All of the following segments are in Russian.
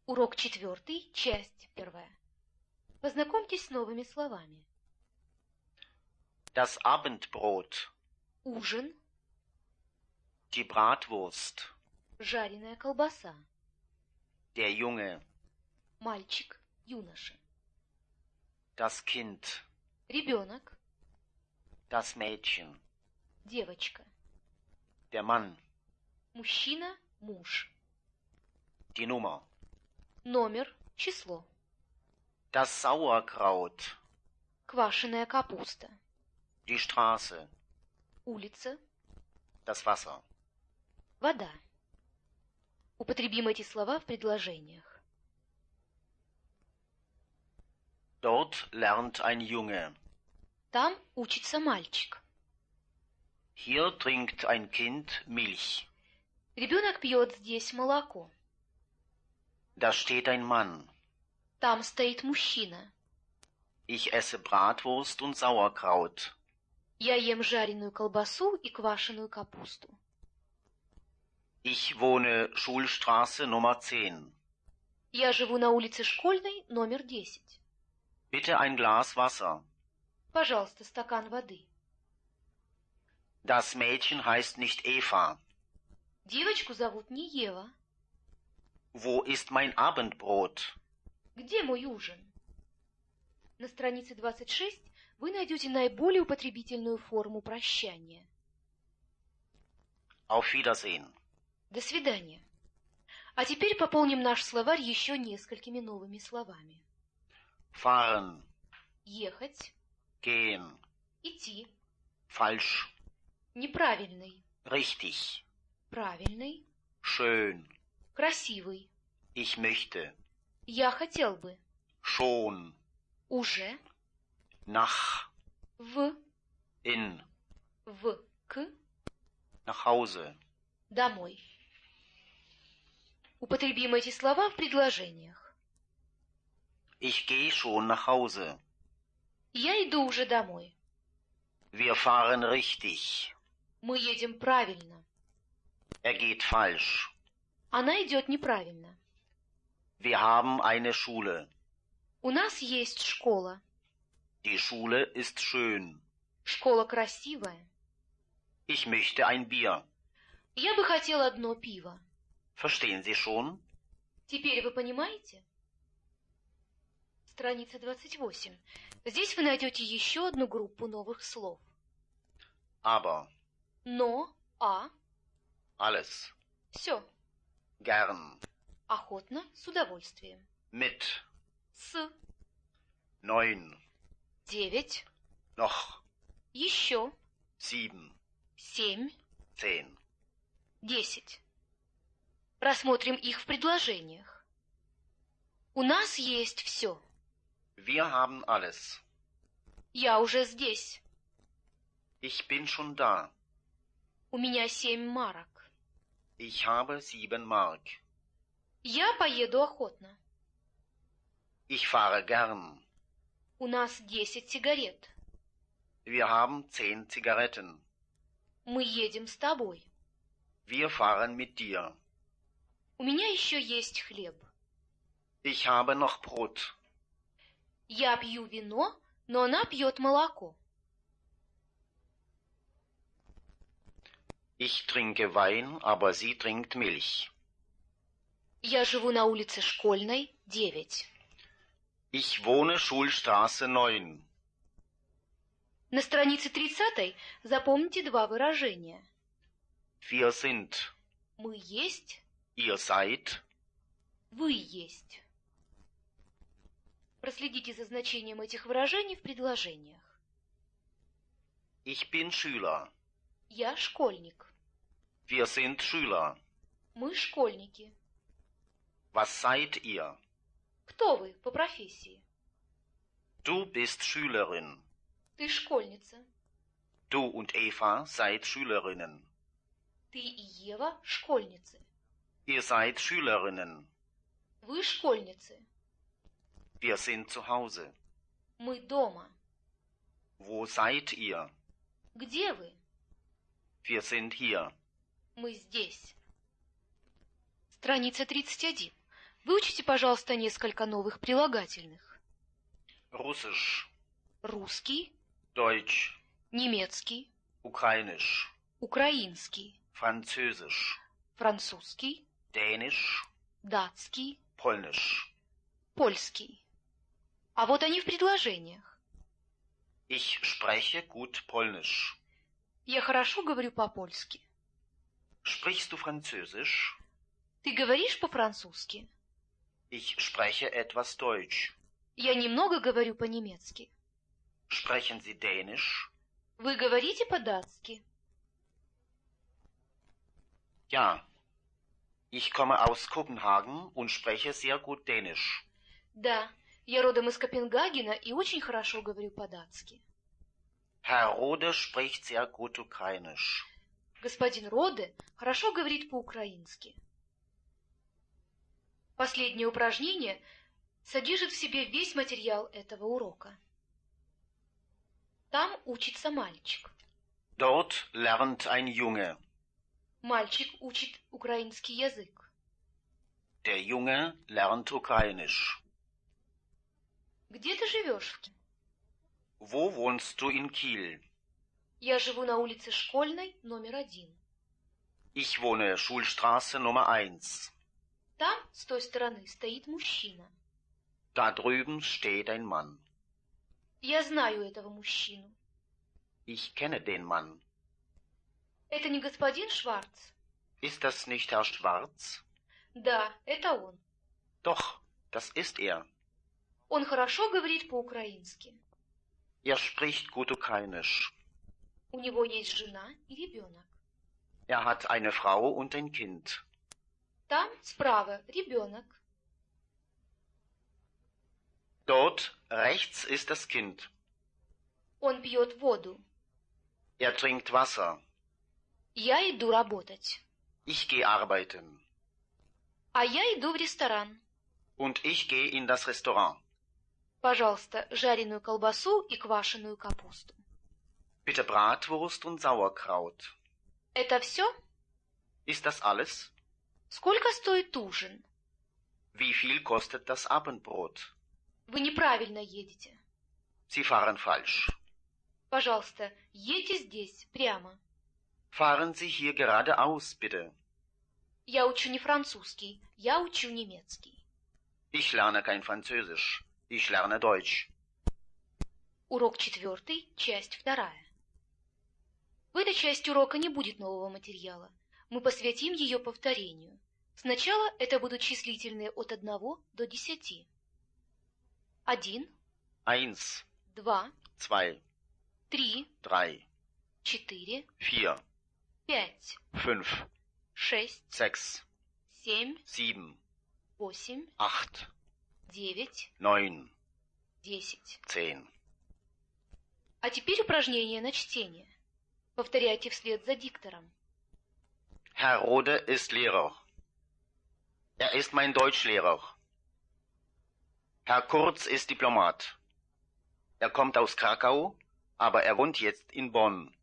Урок 4, часть 1. Познакомьтесь с новыми словами. Das Abendbrot, Ужин, die Bratwurst, жареная колбаса, der Junge, мальчик, юноша, das Kind, ребенок, das Mädchen, девочка, der Mann, мужчина, муж, die Nummer, номер, число, das Sauerkraut, квашеная капуста, die Straße, улица, das Wasser. вода. Употребим эти слова в предложениях. Dort lernt ein Junge. Там учится мальчик. Hier trinkt ein Kind Milch. Ребенок пьет здесь молоко. Da steht ein Mann. Там стоит мужчина. Ich esse Bratwurst und Sauerkraut. Я ем жареную колбасу и квашеную капусту. Ich wohne Schulstraße Nummer 10. Я живу на улице Школьной, номер 10. Bitte ein Glas Wasser. Пожалуйста, стакан воды. Das Mädchen heißt nicht Eva. Девочку зовут не Ева. Wo ist mein Abendbrot? Где мой ужин? На странице 26 вы найдете наиболее употребительную форму прощания. Auf Wiedersehen. До свидания. А теперь пополним наш словарь еще несколькими новыми словами. Fahren, Ехать, gehen, идти, falsch, неправильный, richtig, правильный, schön, красивый, ich möchte, я хотел бы, schon, уже, nach, в, in, к, nach Hause. домой. Употребим эти слова в предложениях. Ich gehe schon nach Hause. Я иду уже домой. Wir fahren richtig. Мы едем правильно. Er geht falsch. Она идет неправильно. Wir haben eine Schule. У нас есть школа. Die Schule ist schön. Школа красивая. Ich möchte ein Bier. Я бы хотел одно пиво. Verstehen Sie schon? Теперь вы понимаете? Страница 28. Здесь вы найдете еще одну группу новых слов. Aber, Но, alles, все. gern, Охотно, с удовольствием. mit, С, 9, 9, noch, еще, 7, 7, 10. 10. Рассмотрим их в предложениях. У нас есть все. Wir haben alles. Я уже здесь. Ich bin schon da. У меня 7 марок. Ich habe 7 Mark. Я поеду охотно. Ich fahre gern. У нас 10 сигарет. Wir haben 10 Zigaretten. Мы едем с тобой. Wir fahren mit dir. У меня еще есть хлеб. Ich habe noch Brot. Я пью вино, но она пьет молоко. Ich trinke Wein, aber sie trinkt Milch. Я живу на улице Школьной, 9. Ich wohne Schulstraße 9. На странице 30 запомните два выражения. Wir sind. Мы есть, Ihr seid. вы есть. Проследите за значением этих выражений в предложениях. Ich bin Schüler. Я школьник. Wir sind Schüler. Мы школьники. Was seid ihr? Кто вы по профессии? Du bist Schülerin. Ты школьница. Du und Eva seid Schülerinnen. Ты и Ева школьницы. Ihr seid Schülerinnen. Вы школьницы. Wir sind zu Hause. Мы дома. Wo seid ihr? Где вы? Wir sind hier. Мы здесь. Страница 31. Выучите, пожалуйста, несколько новых прилагательных. Russisch, Русский, Deutsch, немецкий, Ukrainisch, украинский, Französisch, французский, Dänisch, датский, Polnisch. польский. А вот они в предложениях. Ich spreche gut Polnisch. Я хорошо говорю по-польски. Sprichst du Französisch? Ты говоришь по-французски? Ich spreche etwas Deutsch. Я немного говорю по-немецки. Sprechen Sie Dänisch? Вы говорите по-датски? Ja. Ich komme aus Kopenhagen und spreche sehr gut Dänisch. Да, я родом из Копенгагена и очень хорошо говорю по-датски. Herr Rode spricht sehr gut Ukrainisch. Господин Роде хорошо говорит по-украински. Последнее упражнение содержит в себе весь материал этого урока. Там учится мальчик. Dort lernt ein Junge. Мальчик учит украинский язык. Der Junge lernt Ukrainisch. Где ты живешь? Wo wohnst du in Kiel? Я живу на улице Школьной, номер 1. Ich wohne Schulstraße Nummer 1. Там, с той стороны, стоит мужчина. Da drüben steht ein Mann. Я знаю этого мужчину. Ich kenne den Mann. Это не господин Шварц? Ist das nicht Herr Schwarz? Да, это он. Doch, das ist er. Он хорошо говорит по-украински. Er spricht gut Ukrainisch. У него есть жена и ребенок. Er hat eine Frau und ein Kind. Там, справа, ребенок. Dort rechts ist das Kind. Он пьет воду. Er trinkt Wasser. Я иду работать. Ich gehe arbeiten. А я иду в ресторан. Und ich gehe in das Restaurant. Пожалуйста, жареную колбасу и квашеную капусту. Bitte Bratwurst und Sauerkraut. Это все? Ist das alles? Сколько стоит ужин? Wie viel kostet das Abendbrot? Вы неправильно едете. Sie fahren falsch. Пожалуйста, едьте здесь, прямо. Fahren Sie hier geradeaus, bitte. Я учу не французский, я учу немецкий. Ich lerne kein Französisch. Ich lerne Deutsch. Урок 4, часть 2. В этой части урока не будет нового материала. Мы посвятим ее повторению. Сначала это будут числительные от 1 до 10. 1, 1, 2, 2, 3, 3, 4, 4, 5, 5, 6, 6, 7, 7, 8, 8, 9, 9, 10. 10. А теперь упражнение на чтение. Повторяйте вслед за диктором. Herr Rode ist Lehrer. Er ist mein Deutschlehrer. Herr Kurz ist Diplomat. Er kommt aus Krakau, aber er wohnt jetzt in Bonn.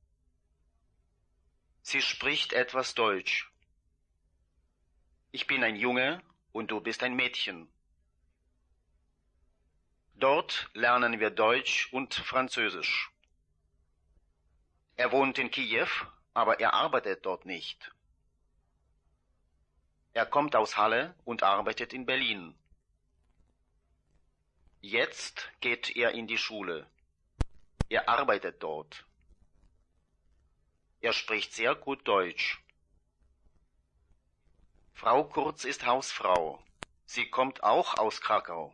Sie spricht etwas Deutsch. Ich bin ein Junge und du bist ein Mädchen. Dort lernen wir Deutsch und Französisch. Er wohnt in Kiew, aber er arbeitet dort nicht. Er kommt aus Halle und arbeitet in Berlin. Jetzt geht er in die Schule. Er arbeitet dort. Er spricht sehr gut Deutsch. Frau Kurz ist Hausfrau. Sie kommt auch aus Krakau.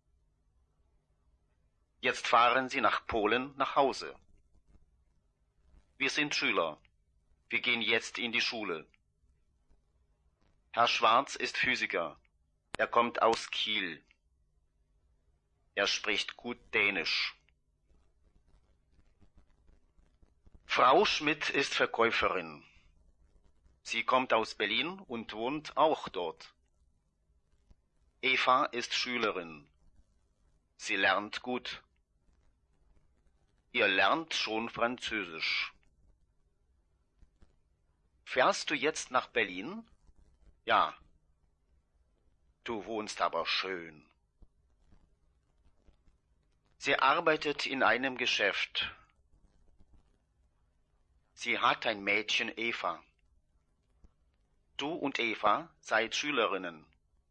Jetzt fahren Sie nach Polen nach Hause. Wir sind Schüler. Wir gehen jetzt in die Schule. Herr Schwarz ist Physiker. Er kommt aus Kiel. Er spricht gut Dänisch. Frau Schmidt ist Verkäuferin. Sie kommt aus Berlin und wohnt auch dort. Eva ist Schülerin. Sie lernt gut. Ihr lernt schon Französisch. Fährst du jetzt nach Berlin? Ja. Du wohnst aber schön. Sie arbeitet in einem Geschäft. Sie hat ein Mädchen, Eva. Du und Eva seid Schülerinnen.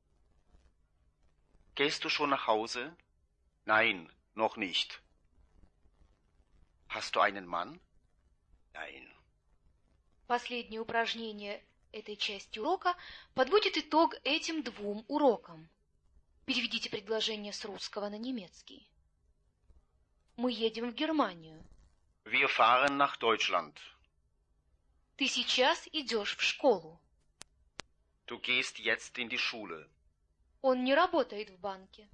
Gehst du schon nach Hause? Nein, noch nicht. Hast du einen Mann? Nein. Последнее упражнение этой части урока подводит итог этим двум урокам. Переведите предложение с русского на немецкий. Мы едем в Германию. Wir fahren nach Deutschland. Ты сейчас идешь в школу. Du gehst jetzt in die Schule. Он не работает в банке.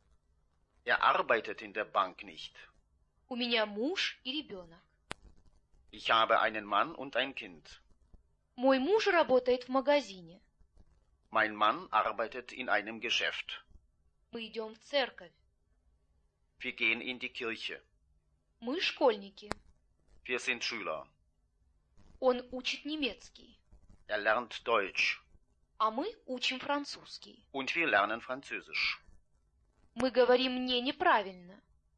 Er arbeitet in der Bank nicht. У меня муж и ребенок. Ich habe einen Mann und ein Kind. Мой муж работает в магазине. Mein Mann arbeitet in einem Geschäft. Мы идем в церковь. Wir gehen in die Kirche. Мы школьники. Wir sind Schüler. Он учит немецкий. Er lernt Deutsch. А мы учим французский. Und wir lernen Französisch. Мы говорим не неправильно.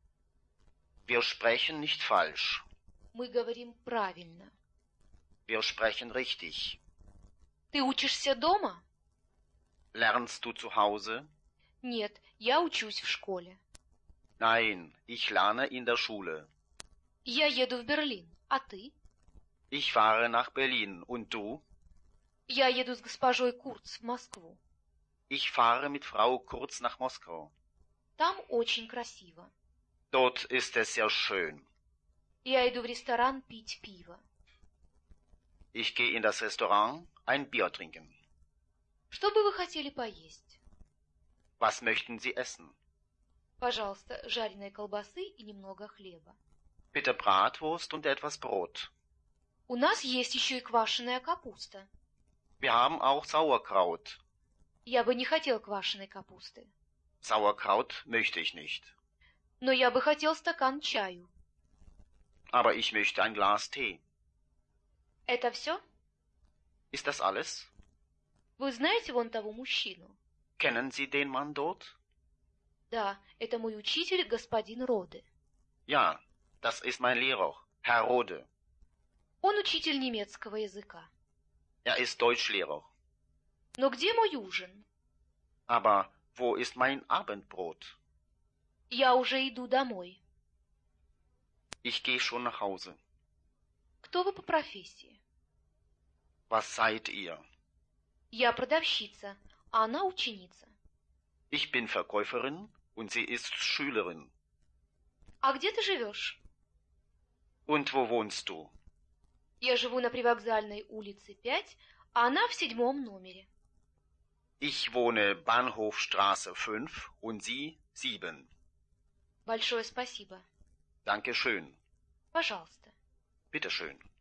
Wir sprechen nicht falsch. Мы говорим правильно. Wir sprechen richtig. Ты учишься дома? Lernst du zu Hause? Нет, я учусь в школе. Nein, ich lerne in der Schule. Я еду в Берлин. А ты? Ich fahre nach Berlin. Und du? Я еду с госпожой Курц в Москву. Ich fahre mit Frau Kurz nach Moskau. Там очень красиво. Dort ist es sehr schön. Я иду в ресторан пить пиво. Ich gehe in das Restaurant ein Bier trinken. Что бы вы хотели поесть? Was möchten Sie essen? Пожалуйста, жареной колбасы и немного хлеба. Bitte Bratwurst und etwas Brot. У нас есть еще и квашеная капуста. Wir haben auch Sauerkraut. Я бы не хотел квашеной капусты. Sauerkraut möchte ich nicht. Но я бы хотел стакан чаю. Aber ich möchte ein Glas Tee. Это все? Ist das alles? Вы знаете вон того мужчину? Kennen Sie den Mann dort? Да, это мой учитель, господин Роде. Ja, das ist mein Lehrer, Herr Rode. Он учитель немецкого языка. Er ist Deutschlehrer. Но где мой ужин? Aber wo ist mein Abendbrot? Я уже иду домой. Ich gehe schon nach Hause. Кто вы по профессии? Was seid ihr? Я продавщица, а она ученица. Ich bin Verkäuferin und sie ist Schülerin. А где ты живешь? Und wo wohnst du? Я живу на Привокзальной улице 5, а она в 7 номере. Ich wohne Bahnhofstraße 5 und sie 7. Большое спасибо. Danke schön. Пожалуйста. Bitte schön.